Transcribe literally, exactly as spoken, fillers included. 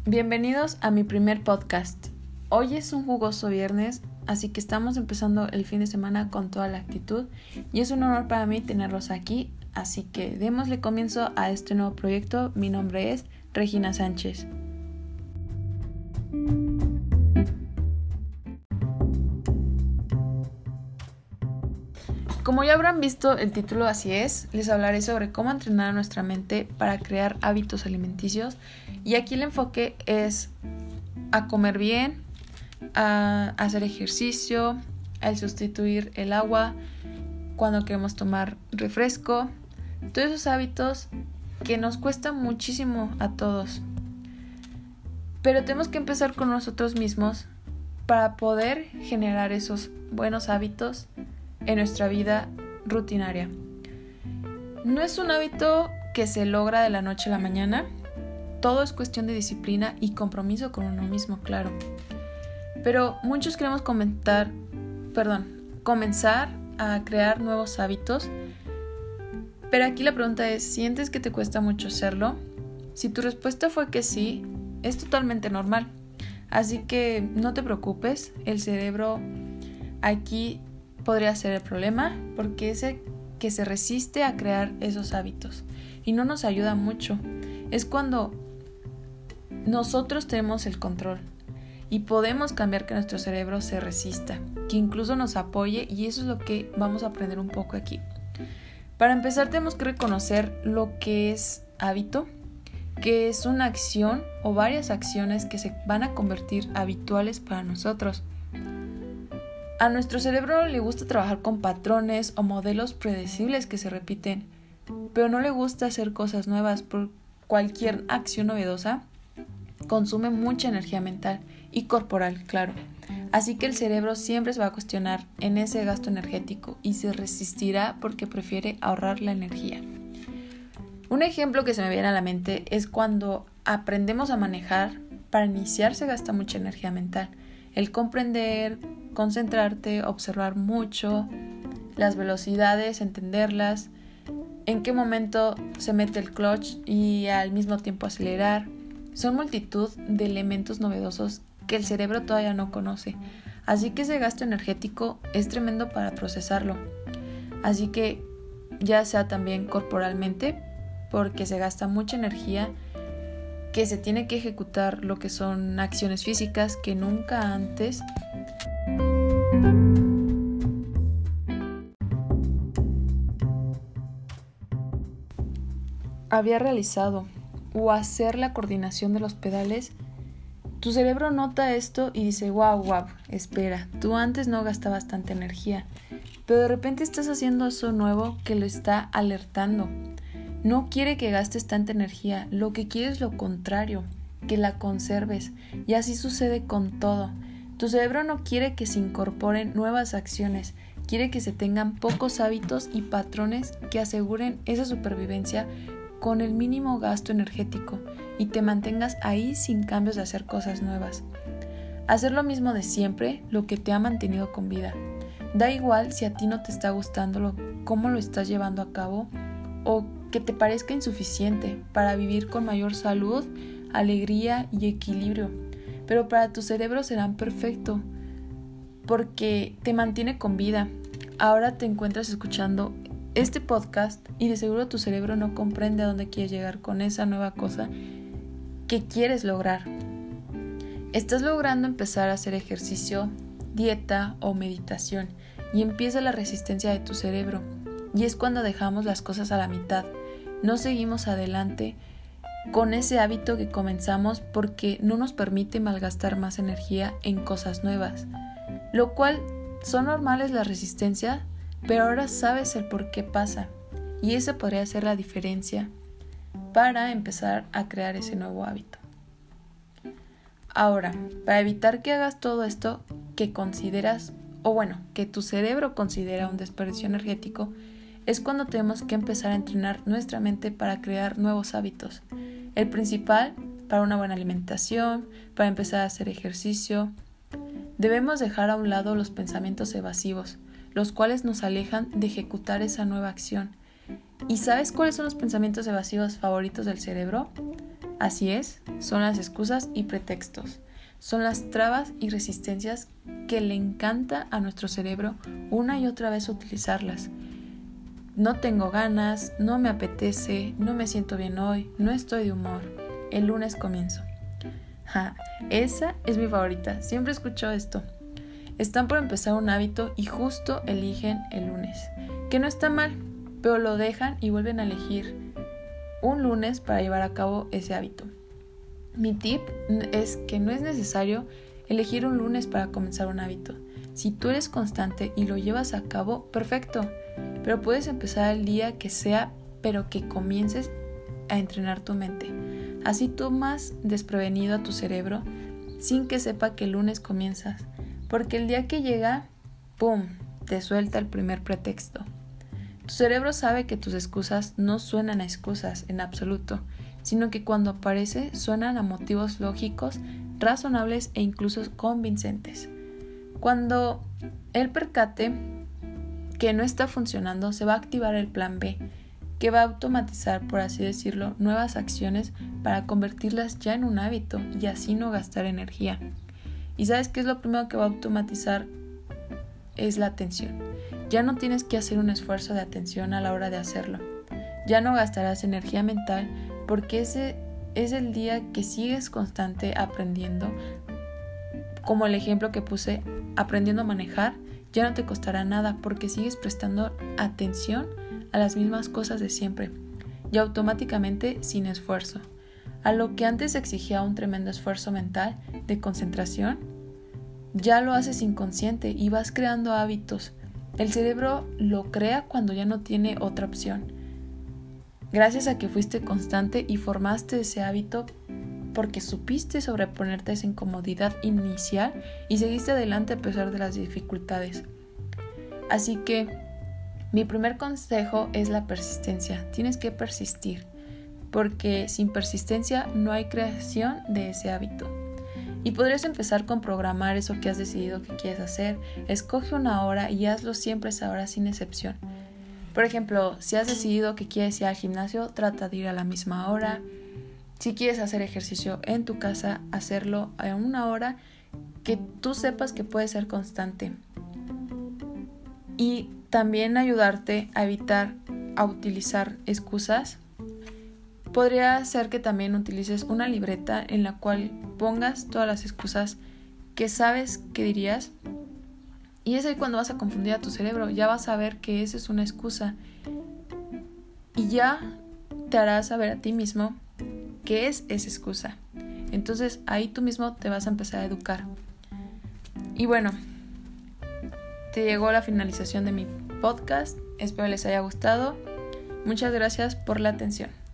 Bienvenidos a mi primer podcast. Hoy es un jugoso viernes, así que estamos empezando el fin de semana con toda la actitud y es un honor para mí tenerlos aquí, así que démosle comienzo a este nuevo proyecto. Mi nombre es Regina Sánchez. Como ya habrán visto el título, así es, les hablaré sobre cómo entrenar a nuestra mente para crear hábitos alimenticios y aquí el enfoque es a comer bien, a hacer ejercicio, al sustituir el agua cuando queremos tomar refresco, todos esos hábitos que nos cuestan muchísimo a todos. Pero tenemos que empezar con nosotros mismos para poder generar esos buenos hábitos en nuestra vida rutinaria. No es un hábito que se logra de la noche a la mañana, todo es cuestión de disciplina y compromiso con uno mismo, claro. Pero muchos queremos comentar, perdón, comenzar a crear nuevos hábitos, pero aquí la pregunta es, ¿sientes que te cuesta mucho hacerlo? Si tu respuesta fue que sí, es totalmente normal, así que no te preocupes, el cerebro aquí podría ser el problema porque es el que se resiste a crear esos hábitos y no nos ayuda mucho. Es cuando nosotros tenemos el control y podemos cambiar que nuestro cerebro se resista, que incluso nos apoye, y eso es lo que vamos a aprender un poco aquí. Para empezar tenemos que reconocer lo que es hábito, que es una acción o varias acciones que se van a convertir habituales para nosotros. A nuestro cerebro le gusta trabajar con patrones o modelos predecibles que se repiten, pero no le gusta hacer cosas nuevas. Por cualquier acción novedosa consume mucha energía mental y corporal, claro. Así que el cerebro siempre se va a cuestionar en ese gasto energético y se resistirá porque prefiere ahorrar la energía. Un ejemplo que se me viene a la mente es cuando aprendemos a manejar. Para iniciar se gasta mucha energía mental. El comprender, concentrarte, observar mucho las velocidades, entenderlas, en qué momento se mete el clutch y al mismo tiempo acelerar. Son multitud de elementos novedosos que el cerebro todavía no conoce, así que ese gasto energético es tremendo para procesarlo. Así que ya sea también corporalmente, porque se gasta mucha energía que se tiene que ejecutar lo que son acciones físicas que nunca antes había realizado, o hacer la coordinación de los pedales. Tu cerebro nota esto y dice, wow, wow, espera, tú antes no gastabas tanta energía, pero de repente estás haciendo eso nuevo que lo está alertando. No quiere que gastes tanta energía, lo que quiere es lo contrario, que la conserves, y así sucede con todo. Tu cerebro no quiere que se incorporen nuevas acciones, quiere que se tengan pocos hábitos y patrones que aseguren esa supervivencia con el mínimo gasto energético y te mantengas ahí sin cambios de hacer cosas nuevas. Hacer lo mismo de siempre, lo que te ha mantenido con vida. Da igual si a ti no te está gustando lo, cómo lo estás llevando a cabo o que te parezca insuficiente para vivir con mayor salud, alegría y equilibrio, pero para tu cerebro serán perfecto porque te mantiene con vida. Ahora te encuentras escuchando este podcast y de seguro tu cerebro no comprende a dónde quieres llegar con esa nueva cosa que quieres lograr. Estás logrando empezar a hacer ejercicio, dieta o meditación y empieza la resistencia de tu cerebro, y es cuando dejamos las cosas a la mitad. No seguimos adelante con ese hábito que comenzamos porque no nos permite malgastar más energía en cosas nuevas, lo cual son normales las resistencias, pero ahora sabes el por qué pasa y esa podría ser la diferencia para empezar a crear ese nuevo hábito. Ahora, para evitar que hagas todo esto que consideras, o bueno, que tu cerebro considera un desperdicio energético, es cuando tenemos que empezar a entrenar nuestra mente para crear nuevos hábitos. El principal, para una buena alimentación, para empezar a hacer ejercicio. Debemos dejar a un lado los pensamientos evasivos, los cuales nos alejan de ejecutar esa nueva acción. ¿Y sabes cuáles son los pensamientos evasivos favoritos del cerebro? Así es, son las excusas y pretextos. Son las trabas y resistencias que le encanta a nuestro cerebro una y otra vez utilizarlas. No tengo ganas, no me apetece, no me siento bien hoy, no estoy de humor. El lunes comienzo. Ja, esa es mi favorita, siempre escucho esto. Están por empezar un hábito y justo eligen el lunes. Que no está mal, pero lo dejan y vuelven a elegir un lunes para llevar a cabo ese hábito. Mi tip es que no es necesario elegir un lunes para comenzar un hábito. Si tú eres constante y lo llevas a cabo, perfecto. Pero puedes empezar el día que sea, pero que comiences a entrenar tu mente. Así tomas desprevenido a tu cerebro sin que sepa que el lunes comienzas. Porque el día que llega, ¡pum!, te suelta el primer pretexto. Tu cerebro sabe que tus excusas no suenan a excusas en absoluto, sino que cuando aparece suenan a motivos lógicos, razonables e incluso convincentes. Cuando él percate que no está funcionando, se va a activar el plan B, que va a automatizar, por así decirlo, nuevas acciones para convertirlas ya en un hábito y así no gastar energía. ¿Y sabes qué es lo primero que va a automatizar? Es la atención. Ya no tienes que hacer un esfuerzo de atención a la hora de hacerlo. Ya no gastarás energía mental porque ese es el día que sigues constante aprendiendo. Como el ejemplo que puse, aprendiendo a manejar, ya no te costará nada porque sigues prestando atención a las mismas cosas de siempre y automáticamente sin esfuerzo. A lo que antes exigía un tremendo esfuerzo mental de concentración, ya lo haces inconsciente y vas creando hábitos. El cerebro lo crea cuando ya no tiene otra opción. Gracias a que fuiste constante y formaste ese hábito porque supiste sobreponerte a esa incomodidad inicial y seguiste adelante a pesar de las dificultades. Así que mi primer consejo es la persistencia. Tienes que persistir, porque sin persistencia no hay creación de ese hábito. Y podrías empezar con programar eso que has decidido que quieres hacer. Escoge una hora y hazlo siempre esa hora sin excepción. Por ejemplo, si has decidido que quieres ir al gimnasio, trata de ir a la misma hora. Si quieres hacer ejercicio en tu casa, hacerlo a una hora que tú sepas que puede ser constante. Y también ayudarte a evitar a utilizar excusas. Podría ser que también utilices una libreta en la cual pongas todas las excusas que sabes que dirías. Y es ahí cuando vas a confundir a tu cerebro. Ya vas a ver que esa es una excusa. Y ya te harás saber a ti mismo qué es esa excusa. Entonces ahí tú mismo te vas a empezar a educar. Y bueno, te llegó la finalización de mi podcast. Espero les haya gustado. Muchas gracias por la atención.